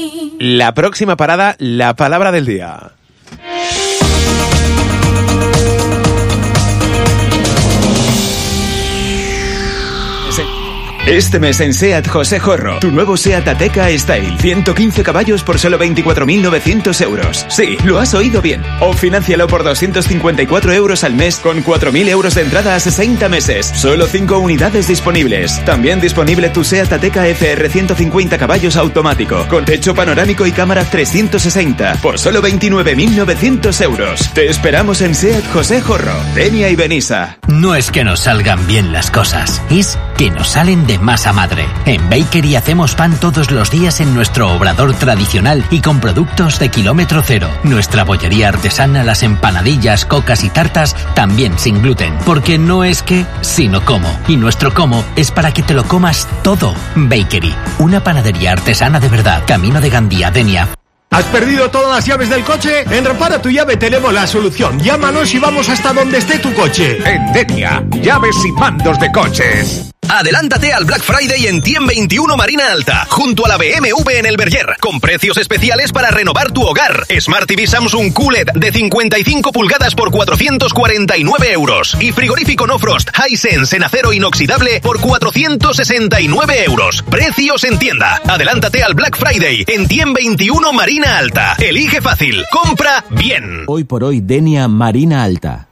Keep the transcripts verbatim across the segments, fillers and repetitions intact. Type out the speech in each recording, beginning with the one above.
La próxima parada, la palabra del día. Este mes en SEAT José Jorro, tu nuevo SEAT Ateca Style, ciento quince caballos por solo veinticuatro mil novecientos euros. Sí, lo has oído bien. O fináncialo por doscientos cincuenta y cuatro euros al mes con cuatro mil euros de entrada a sesenta meses. Solo cinco unidades disponibles. También disponible tu SEAT Ateca F R ciento cincuenta caballos automático, con techo panorámico y cámara trescientos sesenta, por solo veintinueve mil novecientos euros. Te esperamos en SEAT José Jorro, Denia y Benissa. No es que nos salgan bien las cosas, es que nos salen de masa madre. En Bakery hacemos pan todos los días en nuestro obrador tradicional y con productos de kilómetro cero. Nuestra bollería artesana, las empanadillas, cocas y tartas también sin gluten. Porque no es que, sino cómo. Y nuestro cómo es para que te lo comas todo. Bakery, una panadería artesana de verdad. Camino de Gandía, Denia. ¿Has perdido todas las llaves del coche? En Repara tu Llave tenemos la solución. Llámanos y vamos hasta donde esté tu coche. En Denia, llaves y mandos de coches. Adelántate al Black Friday en Tiem veintiuno Marina Alta, junto a la B M W en el Verger, con precios especiales para renovar tu hogar. Smart T V Samsung Q L E D de cincuenta y cinco pulgadas por cuatrocientos cuarenta y nueve euros. Y frigorífico No Frost Hisense en acero inoxidable por cuatrocientos sesenta y nueve euros. Precios en tienda. Adelántate al Black Friday en Tiem veintiuno Marina Alta. Elige fácil. Compra bien. Hoy por hoy, Denia Marina Alta.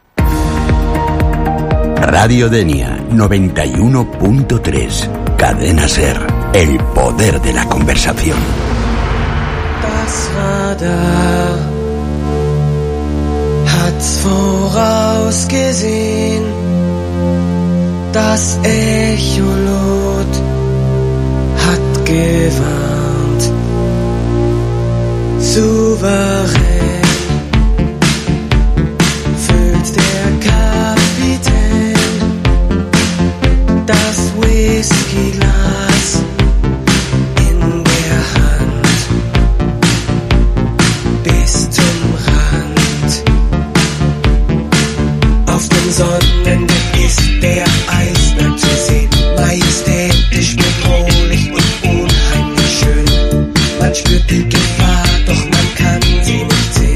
Radio Denia noventa y uno punto tres. Cadena SER. El poder de la conversación. Das Radar hat's vorausgesehen. Das Echolot hat gewarnt. Souverän füllt der Kapitän das Whiskyglas in der Hand bis zum Rand. Auf dem Sonnendeck ist der Eisberg zu sehen, majestätisch, bedrohlich und unheimlich schön. Man spürt die Gefahr, doch man kann sie nicht sehen.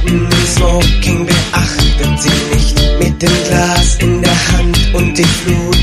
Smoking beachtet sie nicht, mit dem Glas in der Hand und die Flut